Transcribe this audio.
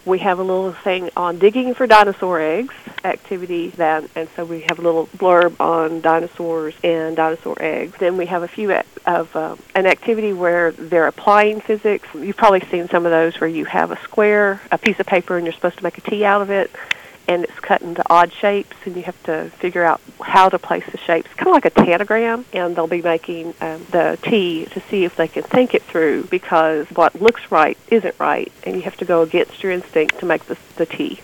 We have a little thing on digging for dinosaur eggs activity, and so we have a little blurb on dinosaurs and dinosaur eggs. Then we have a few of an activity where they're applying physics. You've probably seen some of those where you have a square, a piece of paper, and you're supposed to make a T out of it, and it's cut into odd shapes, and you have to figure out how to place the shapes, kind of like a tanagram, and they'll be making the T to see if they can think it through, because what looks right isn't right, and you have to go against your instinct to make the T.